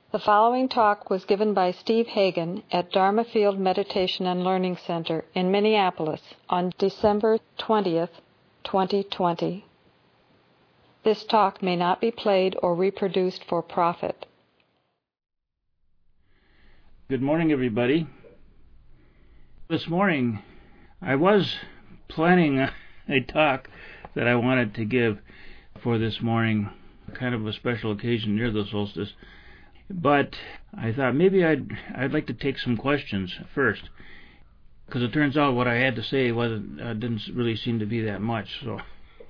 The following talk was given by Steve Hagen at Dharma Field Meditation and Learning Center in Minneapolis on December 20th, 2020. This talk may not be played or reproduced for profit. Good morning, everybody. This morning, I was planning a talk that I wanted to give for this morning, kind of a special occasion near the solstice. But I thought maybe I'd like to take some questions first, because it turns out what I had to say didn't really seem to be that much. So,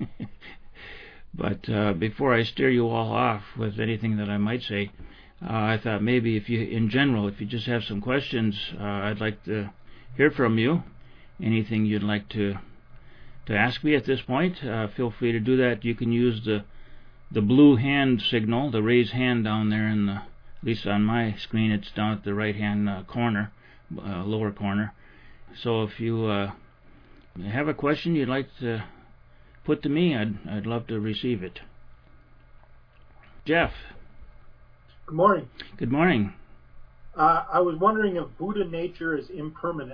but before I steer you all off with anything that I might say, I thought maybe if you just have some questions, I'd like to hear from you. Anything you'd like to ask me at this point, feel free to do that. You can use the blue hand signal, the raise hand down there at least on my screen, it's down at the right-hand corner, lower corner. So if you have a question you'd like to put to me, I'd love to receive it. Jeff. Good morning. Good morning. I was wondering if Buddha nature is impermanent.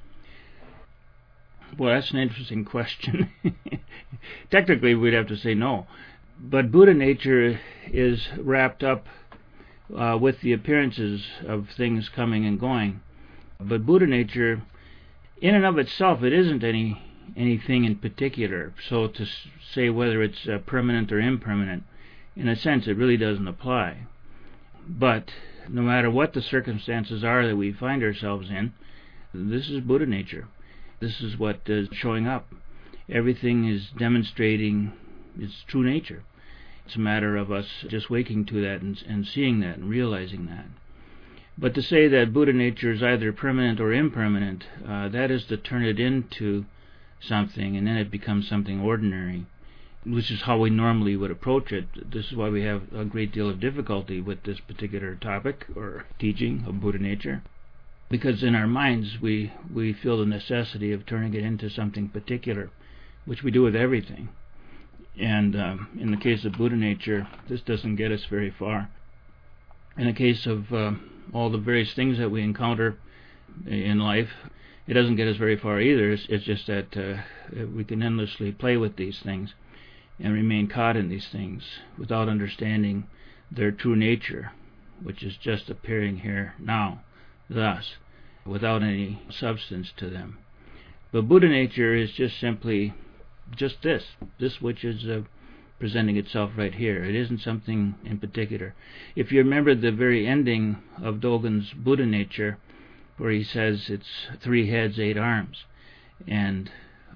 Well, that's an interesting question. Technically, we'd have to say no. But Buddha nature is wrapped up with the appearances of things coming and going. But Buddha nature, in and of itself, it isn't anything in particular. So to say whether it's permanent or impermanent, in a sense, it really doesn't apply. But no matter what the circumstances are that we find ourselves in, this is Buddha nature. This is what is showing up. Everything is demonstrating its true nature. It's a matter of us just waking to that and seeing that and realizing that. But to say that Buddha nature is either permanent or impermanent, that is to turn it into something, and then it becomes something ordinary, which is how we normally would approach it. This is why we have a great deal of difficulty with this particular topic or teaching of Buddha nature. Because in our minds we feel the necessity of turning it into something particular, which we do with everything. And in the case of Buddha nature, this doesn't get us very far. In the case of all the various things that we encounter in life, it doesn't get us very far either. It's just that we can endlessly play with these things and remain caught in these things without understanding their true nature, which is just appearing here now, thus, without any substance to them. But Buddha nature is just simply just this which is presenting itself right here. It isn't something in particular. If you remember the very ending of Dogen's Buddha nature, where he says it's 3 heads, 8 arms, and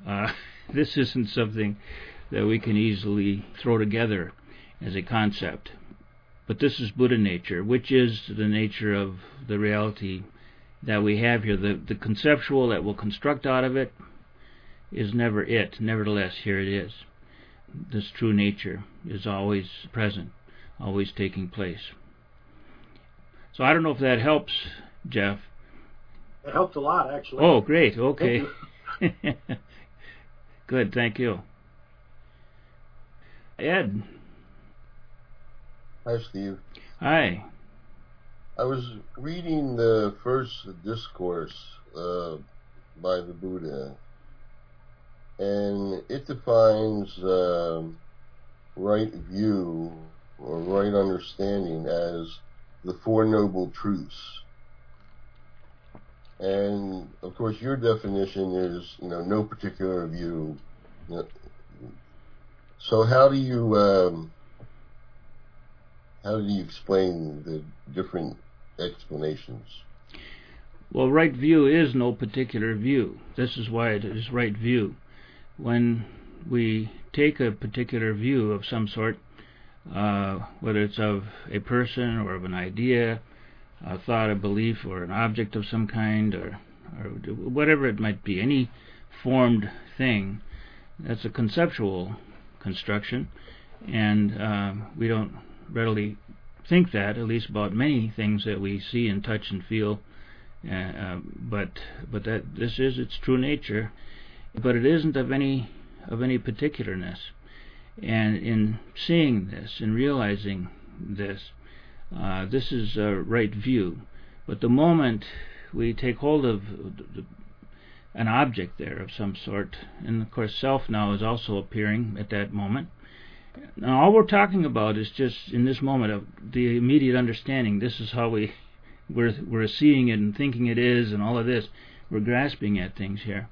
this isn't something that we can easily throw together as a concept. But this is Buddha nature, which is the nature of the reality that we have here. The conceptual that we'll construct out of it is never it. Nevertheless, here it is. This true nature is always present, always taking place. So I don't know if that helps, Jeff. It helps a lot, actually. Oh, great. Okay. Good, thank you. Ed. Hi, Steve. Hi. I was reading the first discourse by the Buddha, and it defines right view or right understanding as the Four Noble Truths. And of course, your definition is, no particular view. So how do you explain the different explanations? Well, right view is no particular view. This is why it is right view. When we take a particular view of some sort, whether it's of a person or of an idea, a thought, a belief, or an object of some kind, or whatever it might be, any formed thing, that's a conceptual construction, and we don't readily think that, at least about many things that we see and touch and feel, but that this is its true nature, but it isn't of any particularness. And in seeing this and realizing this, This is a right view. But the moment we take hold of an object there of some sort, and of course self now is also appearing at that moment. Now all we're talking about is just in this moment of the immediate understanding. This is how we're seeing it and thinking it is, and all of this. We're grasping at things here.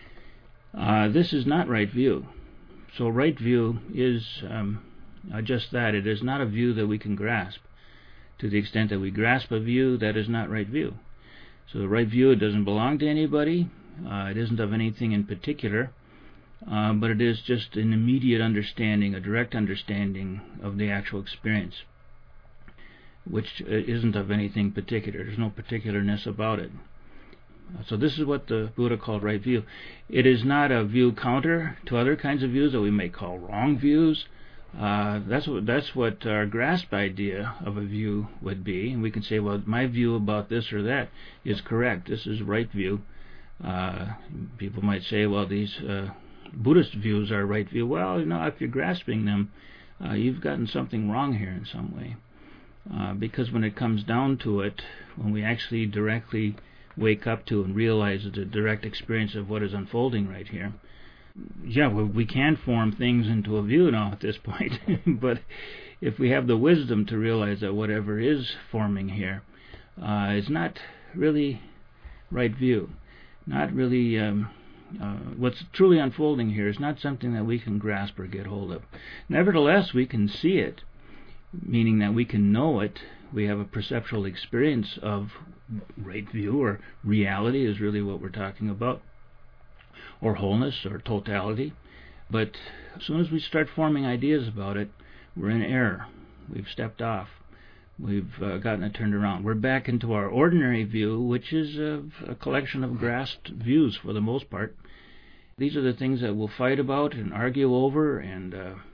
This is not right view. So right view is just that. It is not a view that we can grasp. To the extent that we grasp a view, that is not right view. So the right view, it doesn't belong to anybody. It isn't of anything in particular, but it is just an immediate understanding, a direct understanding of the actual experience, which isn't of anything particular. There's no particularness about it. So this is what the Buddha called right view. It is not a view counter to other kinds of views that we may call wrong views. That's what our grasp idea of a view would be, and we can say, well, my view about this or that is correct. This is right view. People might say, well, these Buddhist views are right view. Well, if you're grasping them, you've gotten something wrong here in some way. Because when it comes down to it, when we actually directly wake up to and realize the direct experience of what is unfolding right here, we can form things into a view now at this point. But if we have the wisdom to realize that whatever is forming here is not really right view, not really what's truly unfolding here is not something that we can grasp or get hold of. Nevertheless, we can see it, meaning that we can know it. We have a perceptual experience of right view, or reality is really what we're talking about, or wholeness, or totality. But as soon as we start forming ideas about it, we're in error. We've stepped off. We've gotten it turned around. We're back into our ordinary view, which is a collection of grasped views for the most part. These are the things that we'll fight about and argue over and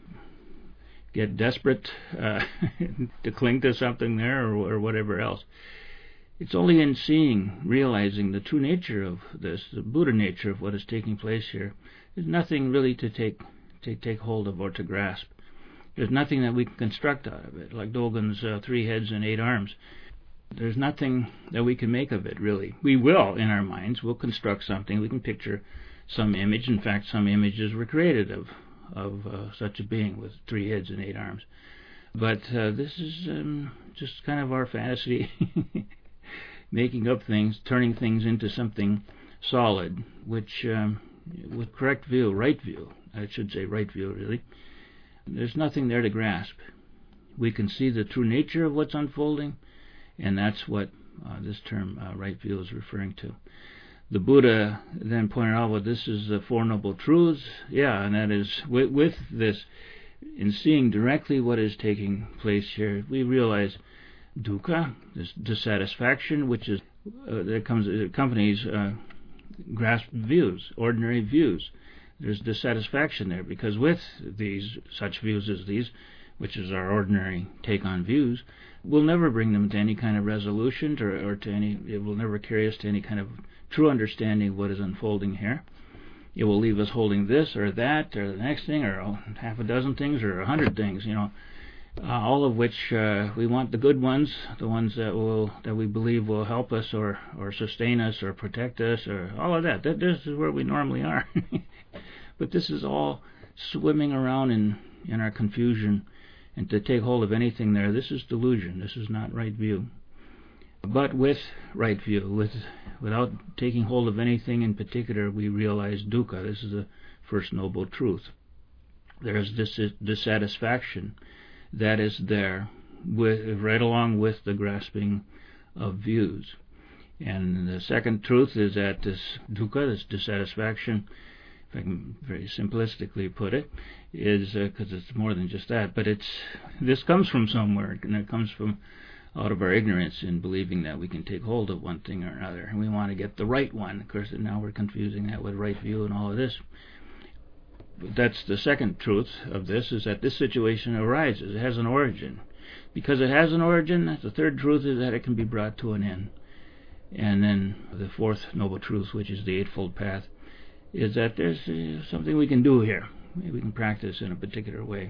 get desperate to cling to something there or whatever else. It's only in seeing, realizing the true nature of this, the Buddha nature of what is taking place here. There's nothing really to take hold of or to grasp. There's nothing that we can construct out of it, like Dogen's 3 heads and 8 arms. There's nothing that we can make of it, really. We will, in our minds, we'll construct something. We can picture some image. In fact, some images were created of such a being with 3 heads and 8 arms. But this is just kind of our fantasy, making up things, turning things into something solid, which, with correct view, right view, I should say right view, really, there's nothing there to grasp. We can see the true nature of what's unfolding, and that's what this term right view is referring to. The Buddha then pointed out, well, this is the Four Noble Truths. Yeah, and that is, with this, in seeing directly what is taking place here, we realize dukkha, this dissatisfaction, which is that accompanies grasped views, ordinary views. There's dissatisfaction there, because with these, such views as these, which is our ordinary take on views, we'll never bring them to any kind of resolution, or to any, it will never carry us to any kind of true understanding of what is unfolding here. It will leave us holding this or that or the next thing, or half a dozen things, or 100 things, all of which we want the good ones, the ones that we believe will help us or sustain us or protect us, or all of that. This is where we normally are. But this is all swimming around in our confusion, and to take hold of anything there, this is delusion. This is not right view. But with right view, without taking hold of anything in particular, we realize dukkha. This is the first noble truth. There is this dissatisfaction that is there, right along with the grasping of views. And the second truth is that this dukkha, this dissatisfaction, if I can very simplistically put it, is because it's more than just that, but this comes from somewhere, and it comes from out of our ignorance in believing that we can take hold of one thing or another, and we want to get the right one. Of course, now we're confusing that with right view and all of this. But that's the second truth of this, is that this situation arises. It has an origin. Because it has an origin, the third truth is that it can be brought to an end. And then the fourth noble truth, which is the Eightfold Path, is that there's something we can do here. Maybe we can practice in a particular way.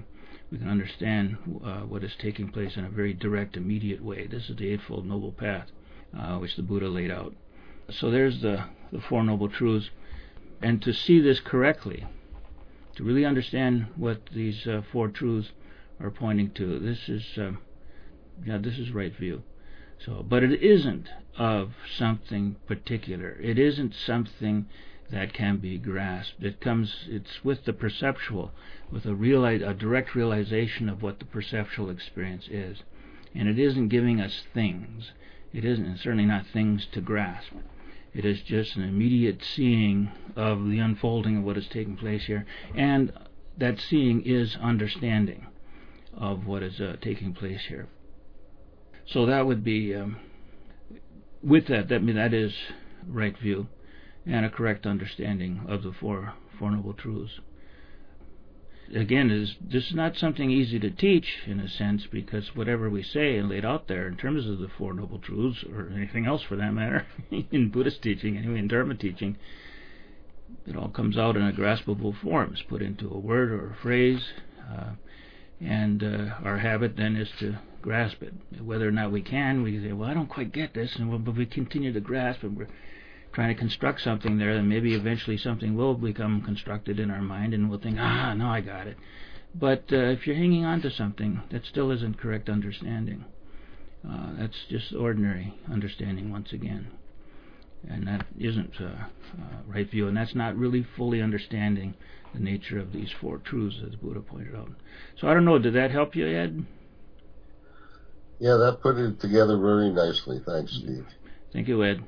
we can understand what is taking place in a very direct, immediate way. This is the Eightfold Noble Path, which the Buddha laid out. So there's the Four Noble Truths. And to see this correctly, to really understand what these four truths are pointing to, this is right view. So, but it isn't of something particular. It isn't something that can be grasped. It's with the perceptual, with a direct realization of what the perceptual experience is. And it isn't giving us things. It isn't, and certainly not things to grasp. It is just an immediate seeing of the unfolding of what is taking place here. And that seeing is understanding of what is taking place here. So that would be, with that is right view and a correct understanding of the Four Noble Truths. Again, this is not something easy to teach, in a sense, because whatever we say and laid out there in terms of the Four Noble Truths, or anything else for that matter, in Buddhist teaching, anyway, in Dharma teaching, it all comes out in a graspable form. It's put into a word or a phrase, and our habit then is to grasp it. Whether or not we say, well, I don't quite get this, but we continue to grasp, and we're trying to construct something there, then maybe eventually something will become constructed in our mind, and we'll think, now I got it. But if you're hanging on to something, that still isn't correct understanding. That's just ordinary understanding once again. And that isn't right view, and that's not really fully understanding the nature of these four truths, as Buddha pointed out. So I don't know, did that help you, Ed? Yeah, that put it together very nicely. Thanks, Steve. Thank you, Ed.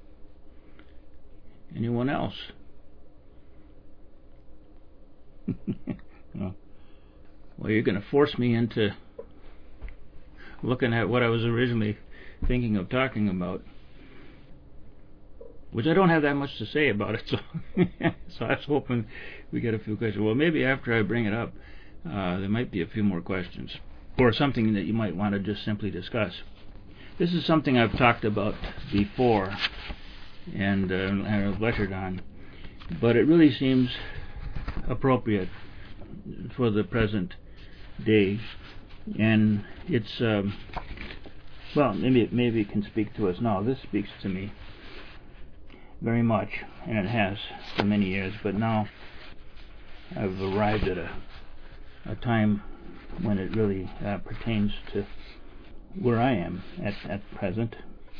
Anyone else? Well, you're going to force me into looking at what I was originally thinking of talking about, which I don't have that much to say about it, so so I was hoping we get a few questions. Well, maybe after I bring it up, there might be a few more questions, or something that you might want to just simply discuss. This is something I've talked about before, and I've lectured on, but it really seems appropriate for the present day, and it's maybe it can speak to us now. This speaks to me very much, and it has for many years, but now I've arrived at a time when it really pertains to where I am at present.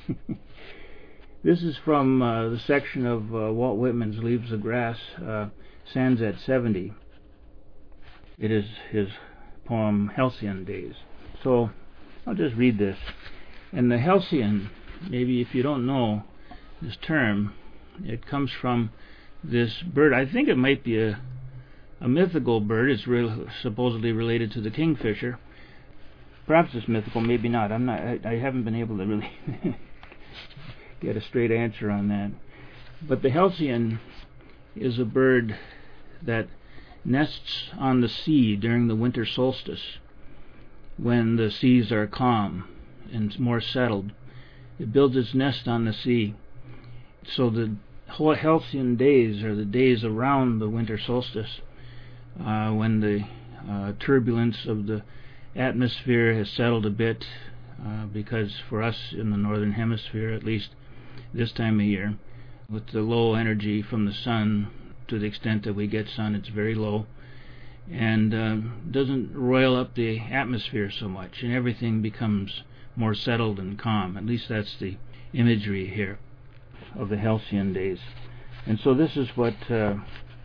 This is from the section of Walt Whitman's Leaves of Grass, Sands at 70. It is his poem Halcyon Days. So I'll just read this. And the halcyon, maybe if you don't know this term, it comes from this bird. I think it might be a mythical bird. It's supposedly related to the kingfisher. Perhaps it's mythical, maybe not. I haven't been able to really get a straight answer on that. But the halcyon is a bird that nests on the sea during the winter solstice, when the seas are calm and more settled. It builds its nest on the sea. So the whole halcyon days are the days around the winter solstice, when the turbulence of the atmosphere has settled a bit, because for us in the northern hemisphere, at least this time of year, with the low energy from the sun, to the extent that we get sun, it's very low, and doesn't roil up the atmosphere so much, and everything becomes more settled and calm. At least that's the imagery here of the halcyon days. And so this is what the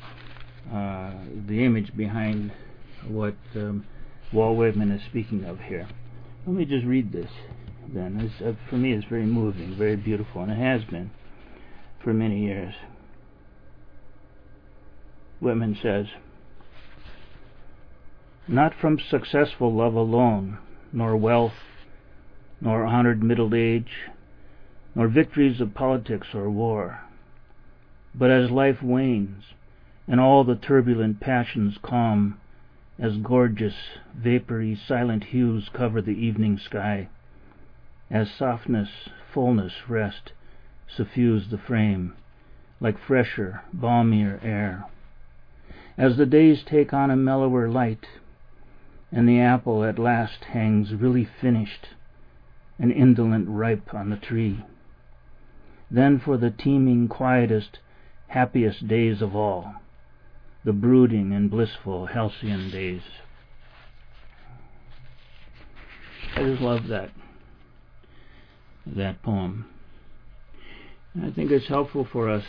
image behind what Walt Whitman is speaking of here. Let me just read this then. For me it's very moving, very beautiful, and it has been for many years. Whitman says, "Not from successful love alone, nor wealth, nor honored middle age, nor victories of politics or war, but as life wanes, and all the turbulent passions calm, as gorgeous, vapory, silent hues cover the evening sky, as softness, fullness, rest suffuse the frame, like fresher, balmier air. As the days take on a mellower light, and the apple at last hangs really finished and indolent ripe on the tree. Then for the teeming, quietest, happiest days of all, the brooding and blissful halcyon days. I just love that poem. And I think it's helpful for us,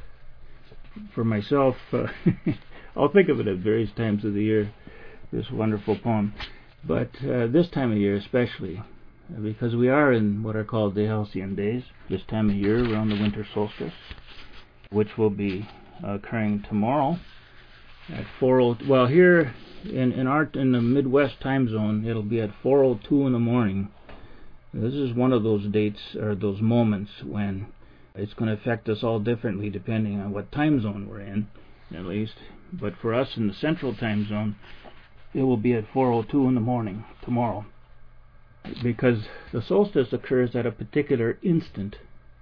for myself. I'll think of it at various times of the year, this wonderful poem. But this time of year especially, because we are in what are called the halcyon days, this time of year around the winter solstice, which will be occurring tomorrow at 4:02. Well, here in the Midwest time zone, it'll be at 4:02 in the morning. This is one of those dates or those moments when it's going to affect us all differently depending on what time zone we're in, at least. But for us in the central time zone, it will be at 4:02 in the morning tomorrow, because the solstice occurs at a particular instant.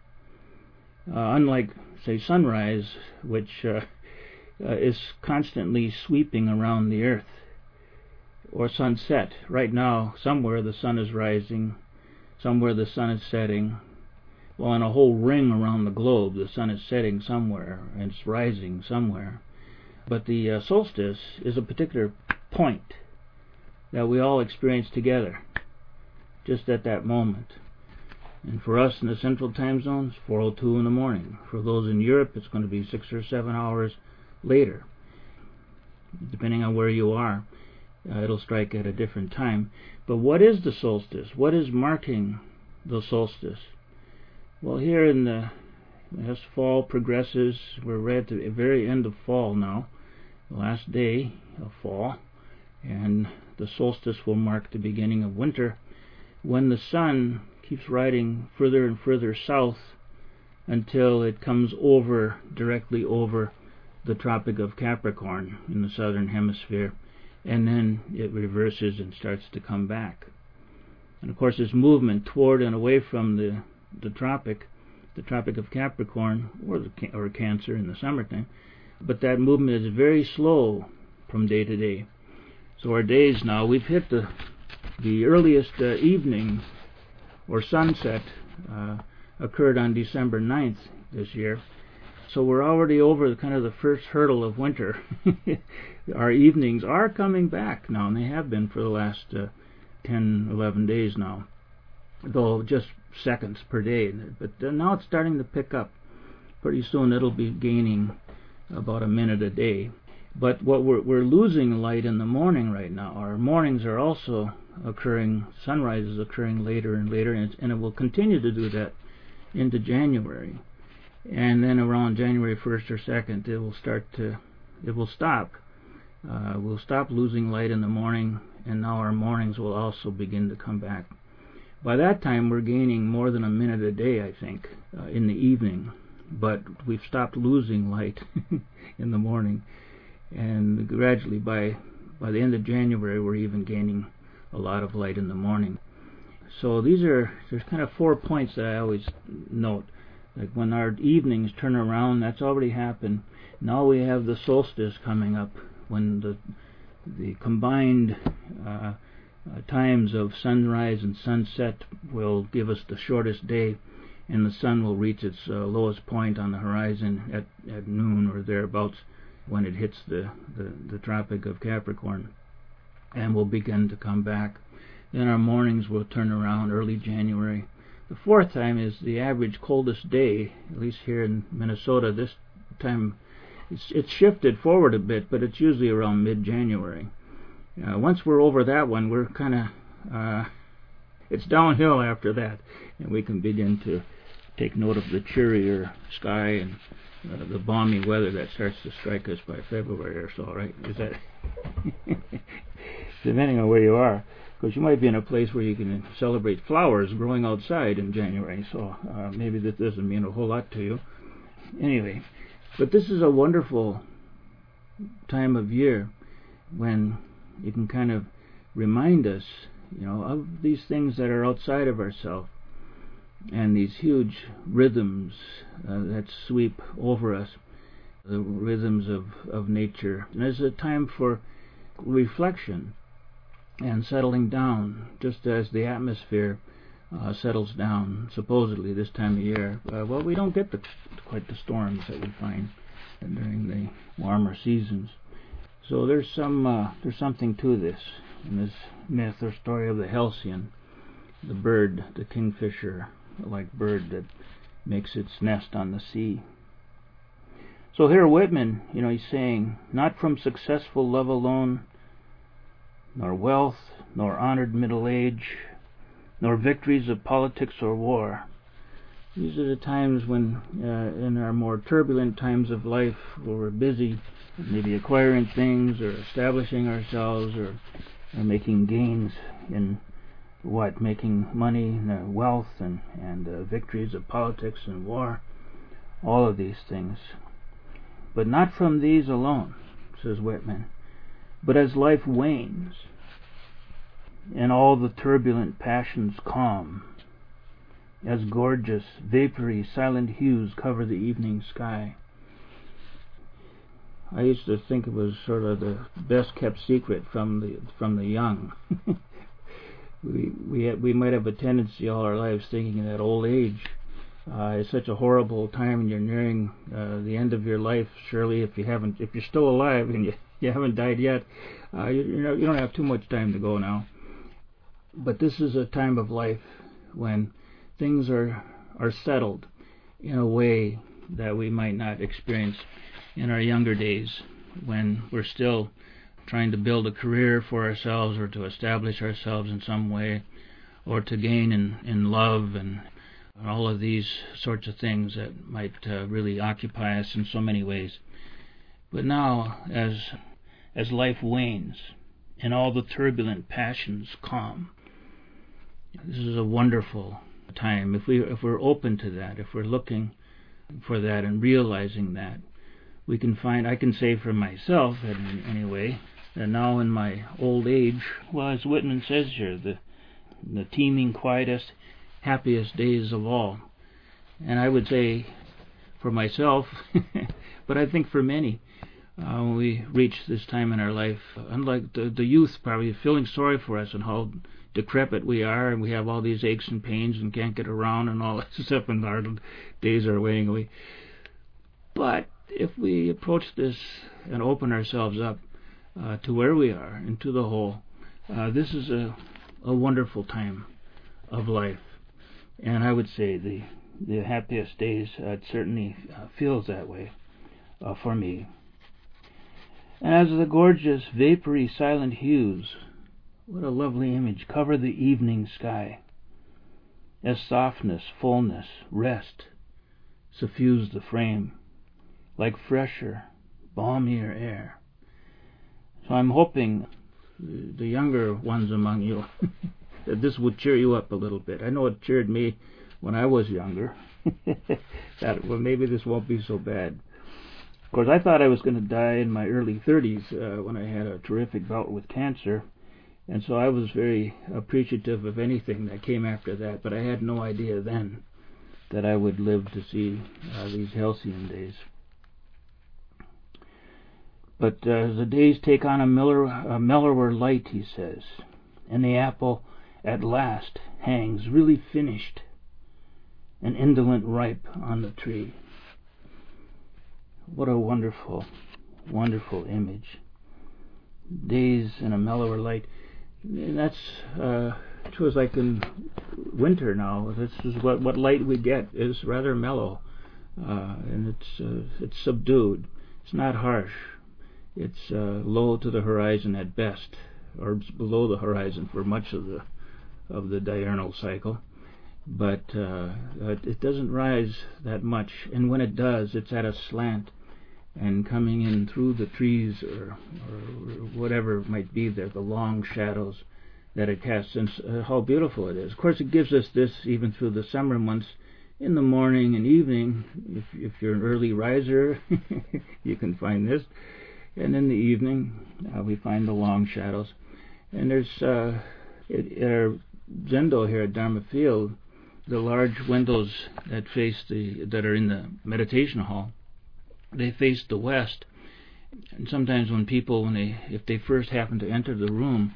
Unlike, say, sunrise, which is constantly sweeping around the earth, or sunset. Right now, somewhere the sun is rising, somewhere the sun is setting. Well, in a whole ring around the globe, the sun is setting somewhere and it's rising somewhere. But the solstice is a particular point that we all experience together, just at that moment. And for us in the central time zones, 4:02 in the morning. For those in Europe, it's going to be 6 or 7 hours later. Depending on where you are, it'll strike at a different time. But what is the solstice? What is marking the solstice? Well, here as fall progresses, we're right at the very end of fall now, the last day of fall, and the solstice will mark the beginning of winter, when the sun keeps riding further and further south until it comes directly over the Tropic of Capricorn in the southern hemisphere, and then it reverses and starts to come back. And of course, this movement toward and away from the Tropic of Capricorn, or Cancer in the summertime, but that movement is very slow from day to day. So our days now, we've hit the earliest evening or sunset occurred on December 9th this year. So we're already over kind of the first hurdle of winter. Our evenings are coming back now, and they have been for the last 10, 11 days now, though just seconds per day. But now it's starting to pick up. Pretty soon it'll be gaining about a minute a day. But what we're losing light in the morning right now. Our mornings are also occurring, sunrise is occurring later and later, and it will continue to do that into January. And then around January 1st or 2nd, it will stop. We'll stop losing light in the morning, and now our mornings will also begin to come back. By that time, we're gaining more than a minute a day, I think, in the evening. But we've stopped losing light in the morning. And gradually, by the end of January, we're even gaining a lot of light in the morning. So there's kind of 4 points that I always note. Like when our evenings turn around, that's already happened. Now we have the solstice coming up, when the combined times of sunrise and sunset will give us the shortest day, and the sun will reach its lowest point on the horizon at noon or thereabouts, when it hits the Tropic of Capricorn, and will begin to come back. Then our mornings will turn around early January. The fourth time is the average coldest day, at least here in Minnesota. This time it's shifted forward a bit, but it's usually around mid-January. Once we're over that one, we're kind of it's downhill after that, and we can begin to take note of the cheerier sky and the balmy weather that starts to strike us by February or so, right? Is that depending on where you are, because you might be in a place where you can celebrate flowers growing outside in January, so maybe that doesn't mean a whole lot to you. Anyway, but this is a wonderful time of year when you can kind of remind us, of these things that are outside of ourselves, and these huge rhythms that sweep over us, the rhythms of nature. And it's a time for reflection and settling down, just as the atmosphere settles down, supposedly this time of year. Well, we don't get quite the storms that we find during the warmer seasons. So there's something to this, in this myth or story of the halcyon, the bird, the kingfisher-like bird that makes its nest on the sea. So here Whitman, he's saying, not from successful love alone, nor wealth, nor honored middle age, nor victories of politics or war. These are the times when, in our more turbulent times of life, where we're busy, maybe acquiring things or establishing ourselves or making gains in making money, wealth, and victories of politics and war, all of these things. But not from these alone, says Whitman, but as life wanes, and all the turbulent passions calm, as gorgeous, vapory, silent hues cover the evening sky. I used to think it was sort of the best kept secret from the young. We might have a tendency all our lives thinking that old age is such a horrible time, and you're nearing the end of your life. Surely, if you're still alive and you haven't died yet, you don't have too much time to go now. But this is a time of life when things are settled in a way that we might not experience in our younger days, when we're still trying to build a career for ourselves, or to establish ourselves in some way, or to gain in love, and all of these sorts of things that might really occupy us in so many ways. But now, as life wanes and all the turbulent passions calm, this is a wonderful time. If we're open to that, if we're looking for that and realizing that, we can find, I can say for myself anyway, that now in my old age, well, as Whitman says here, the teeming, quietest, happiest days of all. And I would say for myself, but I think for many, when we reach this time in our life, unlike the youth probably feeling sorry for us and how decrepit we are, and we have all these aches and pains and can't get around and all that stuff, and our days are waning away. But if we approach this and open ourselves up to where we are and to the whole, this is a wonderful time of life. And I would say the happiest days, it certainly feels that way for me. And as the gorgeous, vapory, silent hues, what a lovely image, cover the evening sky, as softness, fullness, rest suffuse the frame, like fresher, balmier air. So I'm hoping the younger ones among you that this would cheer you up a little bit. I know it cheered me when I was younger. That, well, maybe this won't be so bad. Of course, I thought I was going to die in my early 30s when I had a terrific bout with cancer, and so I was very appreciative of anything that came after that, but I had no idea then that I would live to see these halcyon days. But as the days take on a mellower light, he says, and the apple at last hangs really finished and indolent ripe on the tree. What a wonderful, wonderful image. Days in a mellower light. And that's true, as like in winter now. This is what light we get is rather mellow, and it's subdued. It's not harsh. It's low to the horizon at best, or below the horizon for much of the diurnal cycle. But it doesn't rise that much, and when it does, it's at a slant and coming in through the trees or whatever might be there, the long shadows that it casts, and how beautiful it is. Of course, it gives us this even through the summer months. In the morning and evening, if you're an early riser, you can find this. And in the evening, we find the long shadows. And there's at our Zendo here at Dharma Field, the large windows that are in the meditation hall, they face the west. And sometimes when people, if they first happen to enter the room,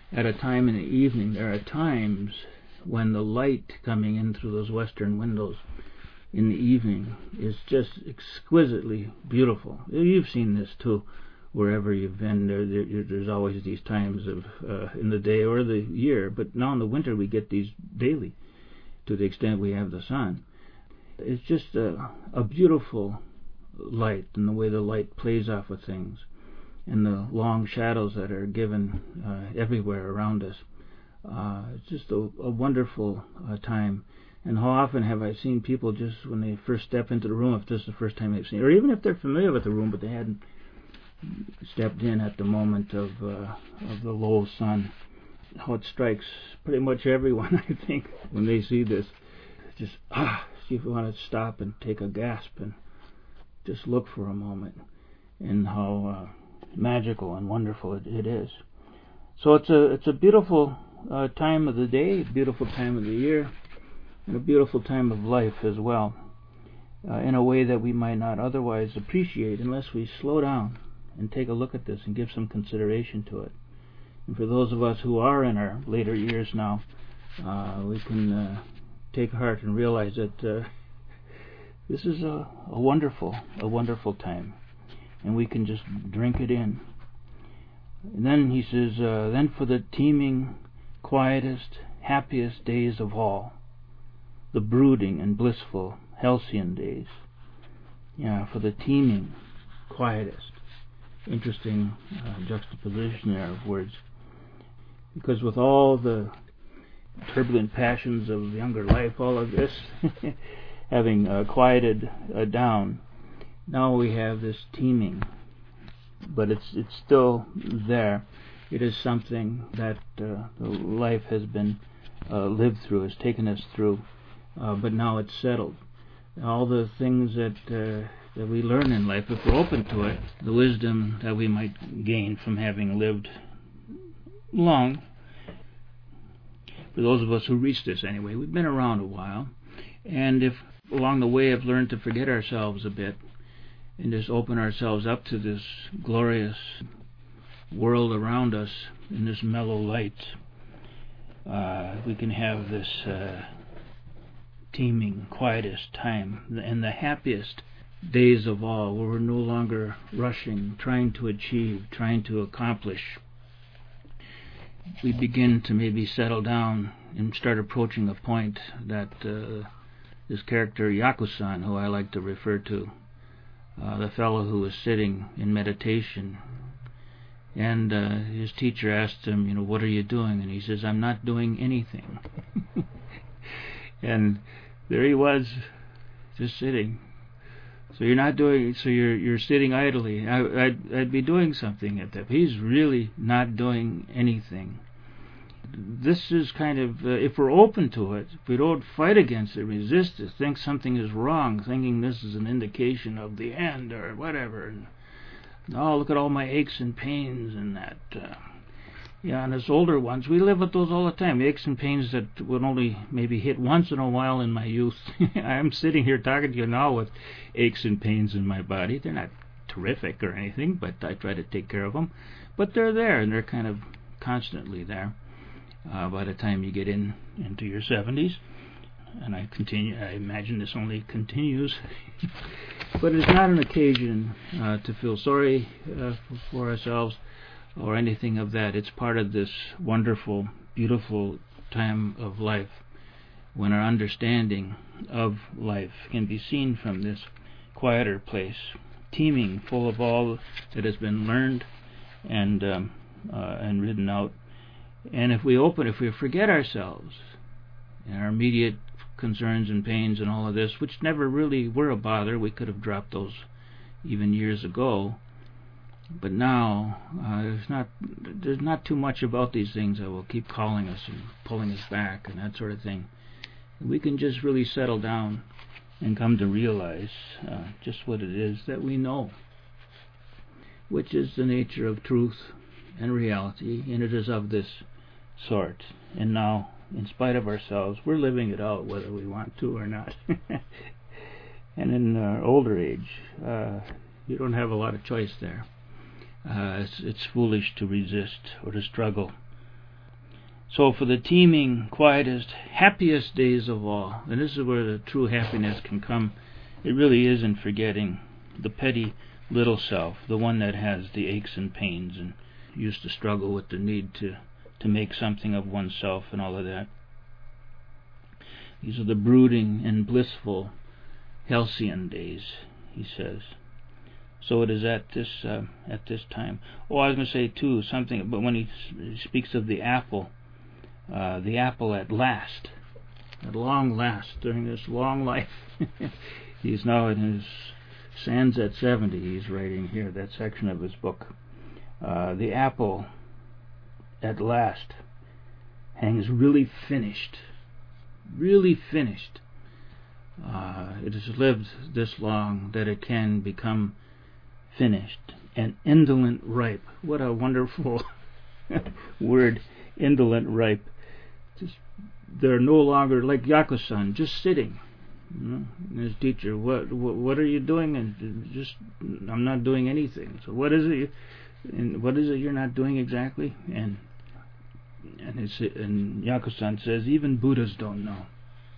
at a time in the evening. There are times when the light coming in through those western windows in the evening is just exquisitely beautiful. You've seen this too, wherever you've been. There's always these times of in the day or the year, but now in the winter we get these daily, to the extent we have the sun. It's just a beautiful light, and the way the light plays off of things, and the long shadows that are given everywhere around us. It's just a wonderful time. And how often have I seen people just when they first step into the room, if this is the first time they've seen it, or even if they're familiar with the room but they hadn't stepped in at the moment of the low sun, how it strikes pretty much everyone, I think, when they see this. Just, see if you want to stop and take a gasp and just look for a moment, and how magical and wonderful it is. So it's a beautiful time of the day, beautiful time of the year, and a beautiful time of life as well, in a way that we might not otherwise appreciate unless we slow down and take a look at this and give some consideration to it. And for those of us who are in our later years now, we can take heart and realize that this is a wonderful time, and we can just drink it in. And then he says, then for the teeming, quietest, happiest days of all, the brooding and blissful halcyon days. Yeah, for the teeming, quietest. Interesting juxtaposition there of words. Because with all the turbulent passions of younger life, all of this having quieted down, now we have this teeming. But it's still there. It is something that life has been lived through, has taken us through. But now it's settled. All the things that we learn in life, if we're open to it, the wisdom that we might gain from having lived long. For those of us who reach this anyway, we've been around a while, and if along the way have learned to forget ourselves a bit and just open ourselves up to this glorious world around us in this mellow light, we can have this teeming, quietest time and the happiest days of all, where we're no longer rushing, trying to achieve, trying to accomplish. We begin to maybe settle down and start approaching a point that this character Yakusan, who I like to refer to, the fellow who was sitting in meditation, and his teacher asked him, what are you doing? And he says, I'm not doing anything. And there he was, just sitting. So you're not doing. So you're sitting idly. I'd be doing something at that. He's really not doing anything. This is kind of if we're open to it, if we don't fight against it, resist it, think something is wrong, thinking this is an indication of the end or whatever. And, look at all my aches and pains and that. And as older ones, we live with those all the time. Aches and pains that would only maybe hit once in a while in my youth. I'm sitting here talking to you now with aches and pains in my body. They're not terrific or anything, but I try to take care of them. But they're there, and they're kind of constantly there by the time you get into your 70s. And I imagine this only continues. But it's not an occasion to feel sorry for ourselves or anything of that. It's part of this wonderful, beautiful time of life when our understanding of life can be seen from this quieter place, teeming, full of all that has been learned and written out. And if we forget ourselves and our immediate concerns and pains and all of this, which never really were a bother, we could have dropped those even years ago. But now, there's not too much about these things that will keep calling us and pulling us back and that sort of thing. We can just really settle down and come to realize just what it is that we know, which is the nature of truth and reality, and it is of this sort. And now, in spite of ourselves, we're living it out whether we want to or not. And in our older age, you don't have a lot of choice there. It's foolish to resist or to struggle So for the teeming, quietest, happiest days of all, and this is where the true happiness can come, it really is in forgetting the petty little self, the one that has the aches and pains and used to struggle with the need to make something of oneself and all of that. These are the brooding and blissful halcyon days, he says. So it is at this time. Oh, I was going to say too something, but when he speaks of the apple at last, at long last, during this long life, he's now in his sands at 70. He's writing here that section of his book. The apple at last hangs really finished. It has lived this long that it can become finished and indolent ripe. What a wonderful word, indolent ripe. They're no longer like Yakusan, just sitting. And his teacher, what are you doing? And just, I'm not doing anything. So what is it? And what is it you're not doing exactly? And Yakusan says, even Buddhas don't know.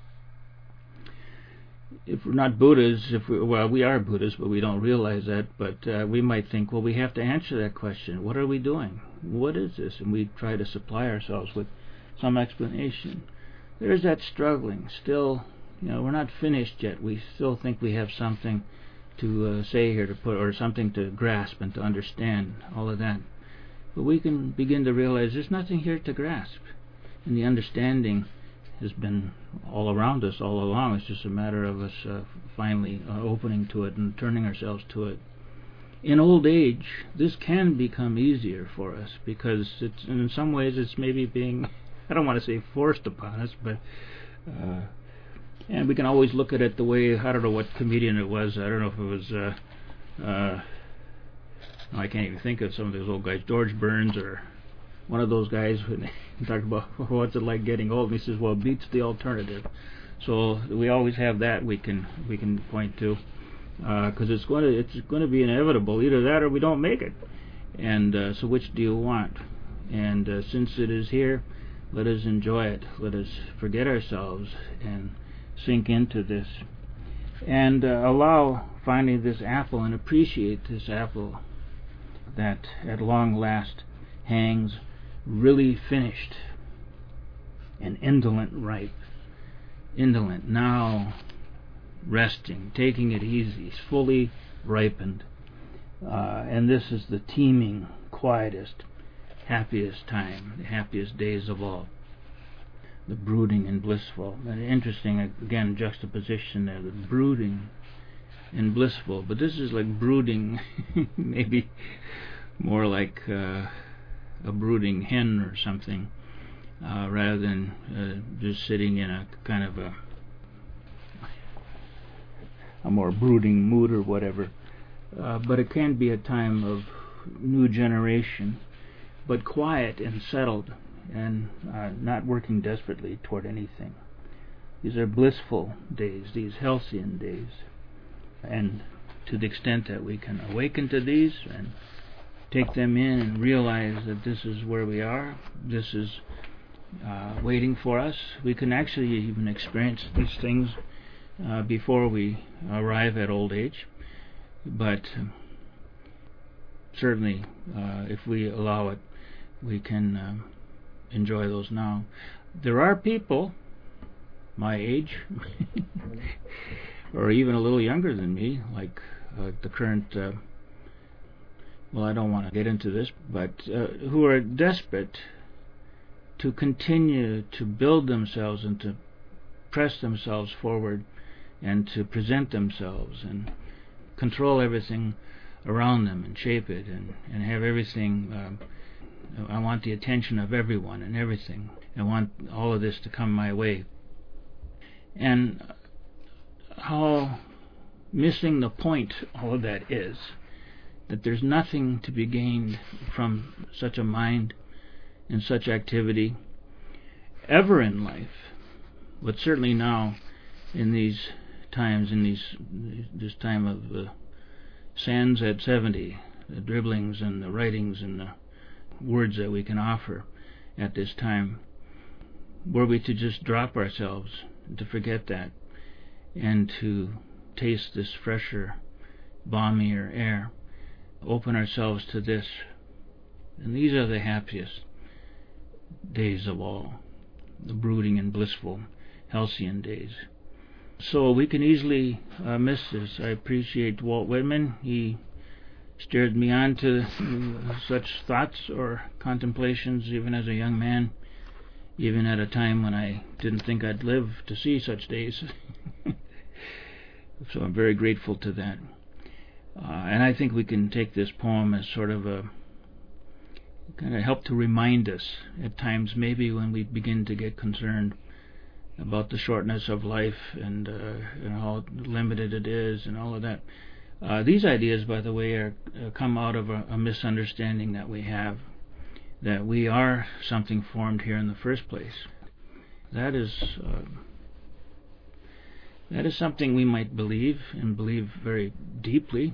If we're not Buddhas, we are Buddhas, but we don't realize that. But we might think, well, we have to answer that question. What are we doing? What is this? And we try to supply ourselves with some explanation. There's that struggling. Still, we're not finished yet. We still think we have something to say here, to put, or something to grasp and to understand, all of that. But we can begin to realize there's nothing here to grasp. And the understanding has been all around us all along. It's just a matter of us finally opening to it and turning ourselves to it. In old age, this can become easier for us because it's, in some ways it's maybe being, I don't want to say forced upon us, but and we can always look at it the way, I don't know what comedian it was, I don't know if it was I can't even think of some of those old guys, George Burns or one of those guys when he talked about what's it like getting old, and he says, well, it beats the alternative. So we always have that we can point to, because it's going to be inevitable, either that or we don't make it. And so which do you want? And since it is here, let us enjoy it. Let us forget ourselves and sink into this, and allow finally this apple and appreciate this apple that at long last hangs really finished and indolent ripe. Indolent, now resting, taking it easy, fully ripened. And this is the teeming, quietest, happiest time, the happiest days of all. The brooding and blissful. An interesting, again, juxtaposition there, the brooding and blissful. But this is like brooding, maybe more like a brooding hen or something, rather than just sitting in a kind of a more brooding mood or whatever. But it can be a time of new generation, but quiet and settled, and not working desperately toward anything. These are blissful days, these halcyon days, and to the extent that we can awaken to these and take them in and realize that this is where we are, this is waiting for us, we can actually even experience these things before we arrive at old age. But certainly, if we allow it, we can enjoy those now. There are people my age, or even a little younger than me, like the current, well, I don't want to get into this, but who are desperate to continue to build themselves and to press themselves forward and to present themselves and control everything around them and shape it and have everything. I want the attention of everyone and everything. I want all of this to come my way. And how missing the point all of that is, that there's nothing to be gained from such a mind and such activity ever in life, but certainly now in these times, in this time of sands at 70, the dribblings and the writings and the words that we can offer at this time. were we to just drop ourselves, to forget that, and to taste this fresher, balmier air, open ourselves to this, and these are the happiest days of all, the brooding and blissful halcyon days. So we can easily miss this. I appreciate Walt Whitman. He steered me on to such thoughts or contemplations even as a young man, even at a time when I didn't think I'd live to see such days. So I'm very grateful to that. And I think we can take this poem as sort of a kind of help to remind us at times, maybe when we begin to get concerned about the shortness of life and how limited it is and all of that. These ideas, by the way, come out of a misunderstanding that we have, that we are something formed here in the first place. That is something we might believe, and believe very deeply.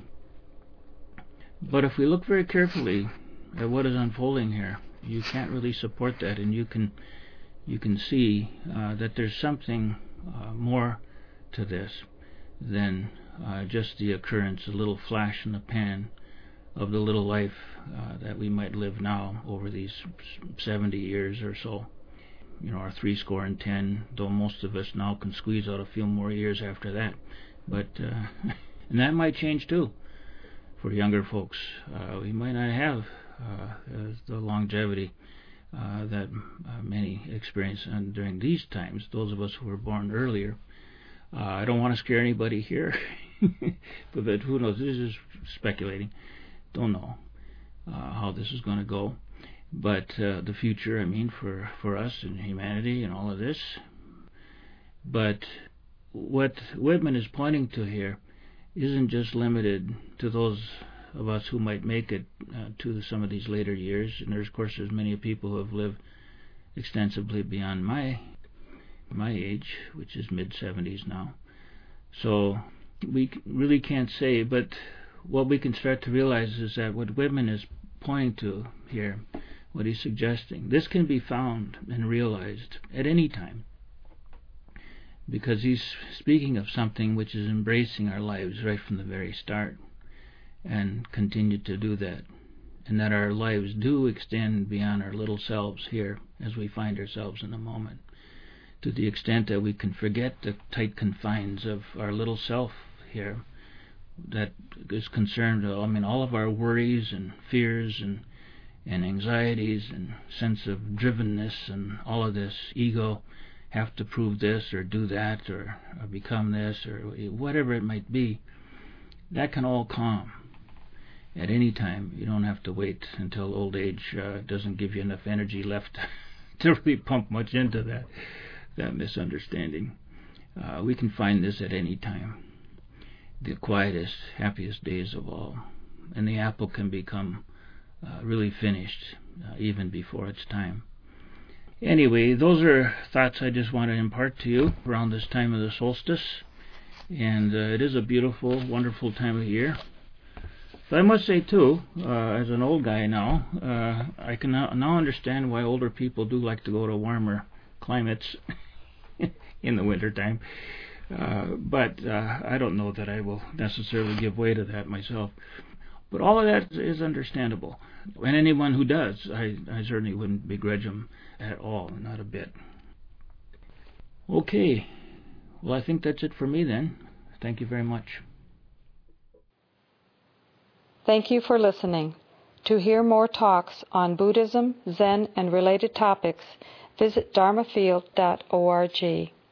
But if we look very carefully at what is unfolding here, you can't really support that, and you can see that there's something more to this than just the occurrence, a little flash in the pan of the little life that we might live now over these 70 years or so. Our 70, though most of us now can squeeze out a few more years after that. But and that might change too for younger folks. We might not have the longevity that many experience during these times, those of us who were born earlier. I don't want to scare anybody here, but who knows? This is speculating. Don't know how this is going to go. But the future, for us and humanity and all of this. But what Whitman is pointing to here isn't just limited to those of us who might make it to some of these later years. And there's, of course, there's many people who have lived extensively beyond my age, which is mid-70s now. So we really can't say, but what we can start to realize is that what Whitman is pointing to here, what he's suggesting, this can be found and realized at any time, because he's speaking of something which is embracing our lives right from the very start and continue to do that, and that our lives do extend beyond our little selves here as we find ourselves in the moment, to the extent that we can forget the tight confines of our little self here that is concerned, all of our worries and fears and anxieties and sense of drivenness and all of this ego, have to prove this or do that or become this or whatever it might be. That can all calm at any time. You don't have to wait until old age doesn't give you enough energy left to really pump much into that misunderstanding. We can find this at any time. The quietest, happiest days of all. And the apple can become really finished even before its time. Anyway, those are thoughts I just want to impart to you around this time of the solstice. And it is a beautiful, wonderful time of year. But I must say, too, as an old guy now, I can now understand why older people do like to go to warmer climates in the wintertime. But I don't know that I will necessarily give way to that myself. But all of that is understandable. And anyone who does, I certainly wouldn't begrudge them at all, not a bit. Okay. Well, I think that's it for me then. Thank you very much. Thank you for listening. To hear more talks on Buddhism, Zen, and related topics, visit dharmafield.org.